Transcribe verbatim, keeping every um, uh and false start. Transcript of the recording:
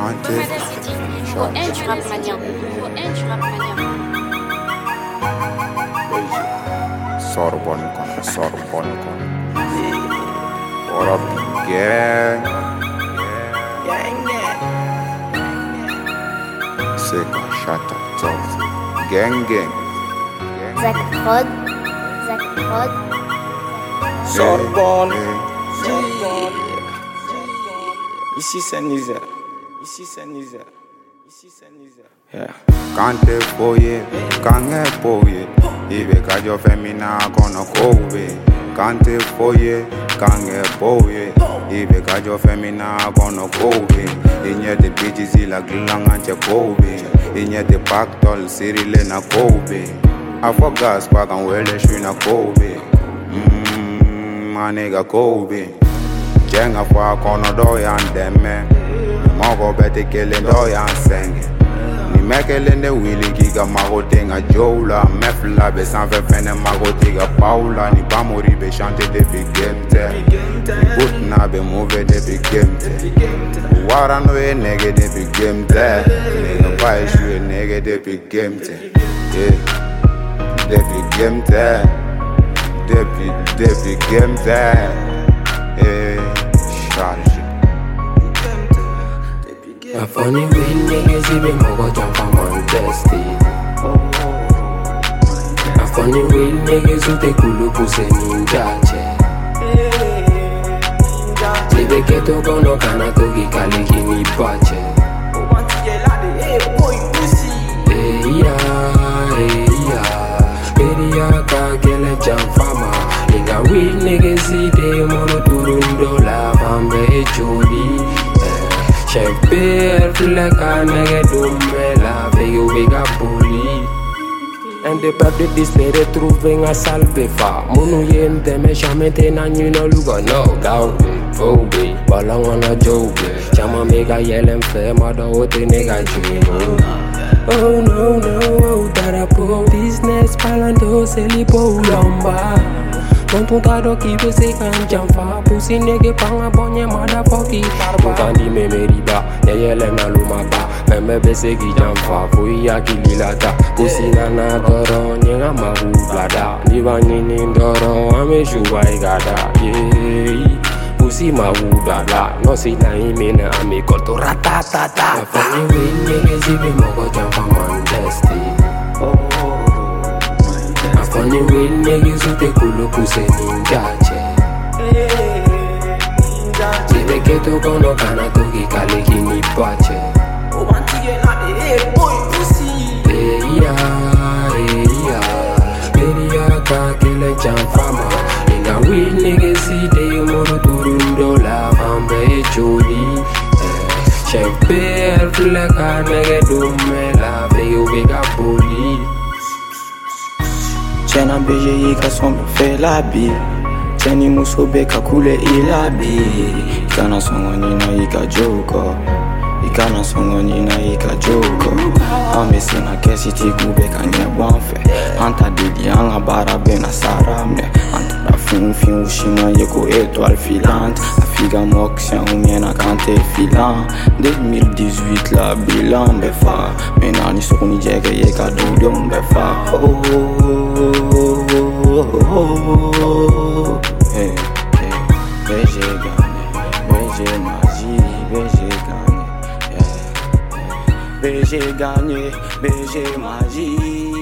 Canté. Au N du rap mania. Au N du rap mania. Sorbonne con, Sorbonne con. What up, gang? Seka, shut up, talk. Gang, gang. Zach Prod, Zach Prod. Sorbonne. Hey, Sorbonne. Ici c'est Niger. Ici c'est Niger. Ici c'est Niger. Yeah. Kante foye, kange foye. Ibe kajo femina kono kobe. Kante foye, kange foye. Ibe kajo femina kono kobe. Inye de bitches ila glanga nche kobe. Inye de pactol sirile na kobe. Afo gas kwa kan wele shui na kobe. Mmm, my nigga kobe. Jenga fwa kono do yan deme. Mogo bete kele do yan senge. Ni mekele ne wili giga mago tenga joula. Mefla be sanfe fene mago tiga paula. Ni bamori be chante de big gemte. Ni put na be move de big gemte. Wara no e nege de big gemte. Nigga bai shu e nege de big gemte. Yeah. De big gemte. De big, de big gemte. Yeah. Charge. A funny way niggas even mogo jump from Manchester. A funny way niggas who take kulu puse ninja che. Libe keto kono kana togi kale kini pache. Hey ya, hey ya, hey ya ka kele jump fama. Nigga we niggas see they mono turundo la bambe choli. Champion like a nigga do me la veille vega poli. En de peuple disney retrouver un salve fa. Munu yen de me jamais tena nyuna luga no gaube. Fobe, balang wana joke. Chama mega yelem fe mada ote nega juno. Oh no no, oh tarapo business palando selipo lomba. Don't tu tado ki be se kan jamfa pussy nigga panga bonye motherfucky tarba kandi me meriba ne yele na lumaba me be se ki jamfa fui ya kililata pussy na na doro nyenga mahublada ni banini ndoro ame shuwa igada yeah pussy mahublada no si na imena ame kolto ratatata funny way nigga zibe mogo jamfa Manchester. Funny way niggas who take kulu puse ninja che. Libe keto kono kana togi kale kini pache. Hey ya, hey ya, hey ya ka kele jamfama. Inga we niggas see they moro turundo la bambe choli. Champion like a nigga do me la veille vega poli. Tjena B G I ka som fe la bi. Tjeni muso be ka kule ila bi. Ikana songo nina ika joko. Ikana songo nina ika joko. Ame sina kesi tiku be ka nye wanfe. Anta didi anga bara be na saramne. Anta da fin fin ushima yeko étoile filante. Afiga moksien ou miena kante filant. deux mille dix-huit la bilan befa. Menani sokuni jege yeka dudon befa. Oh oh oh oh oh. Hey hey, B G gagné, B G magie, B G gagné, yeah. B G gagné, B G magie.